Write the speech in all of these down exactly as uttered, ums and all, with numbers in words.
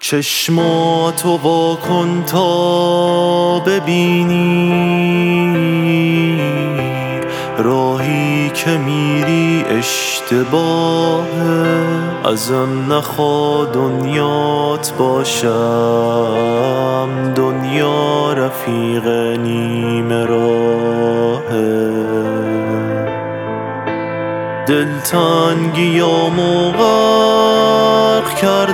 چشماتو وا کن تا ببینی راهی که میری اشتباهه. ازم نخوا دنیات باشم، دنیا رفیق نیمه راهه. دلتنگیامو غرق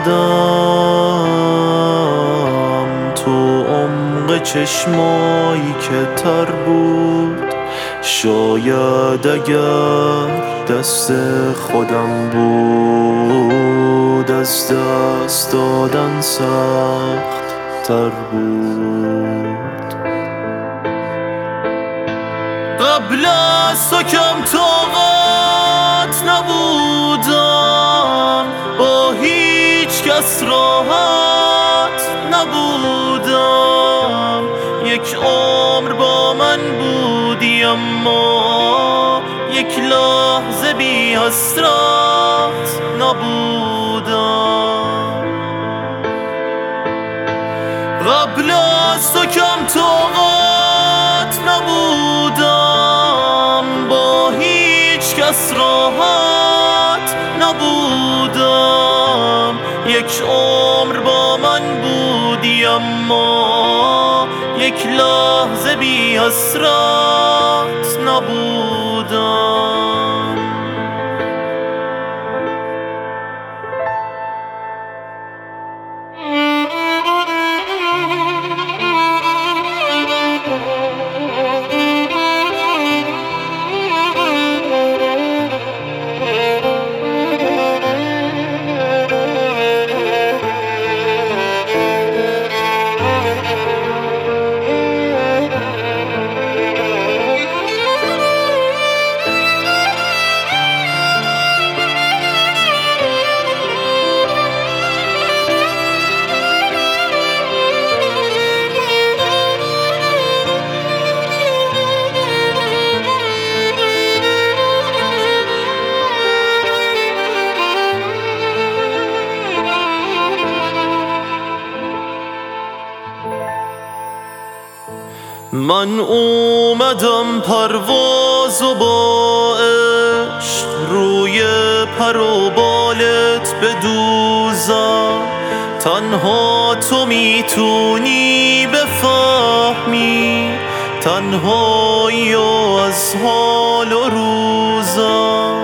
کردم تو عمق چشمایی که تر بود. شاید اگر دست خودم بود از دست دادن سخت تر بود. قبل از تو کم طاقت نبودم، با هیچ کس راحت نبودم. یک عمر با من بودی اما یک لحظه بی حسرت نبودم. قبل از تو کم طاقت نبودم، با هیچ کس راحت نبودم. یک عمر با من بودی اما یک لحظه بی حسرت نبودم. من اومدم پرواز و با عشق روی پر و بالت بدوزم. تنها تو میتونی بفهمی تنهایی از حال و روزم.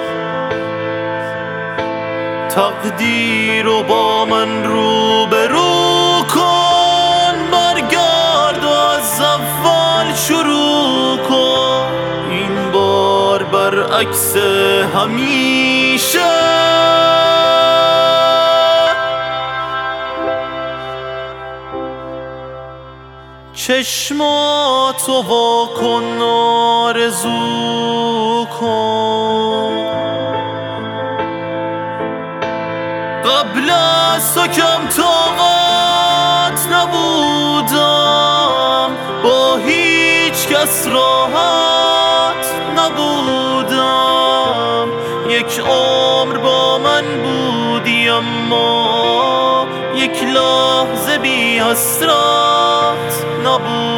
تقدیر رو با من روبرو کن، برگرد و از اول شروع کن. این بار برعکس همیشه چشماتو وا کن آرزو کن. قبل از تو کم طاقت نبودم، با هیچ کس راحت نبودم. یک عمر با من بودی اما یک لحظه بی حسرت نبودم.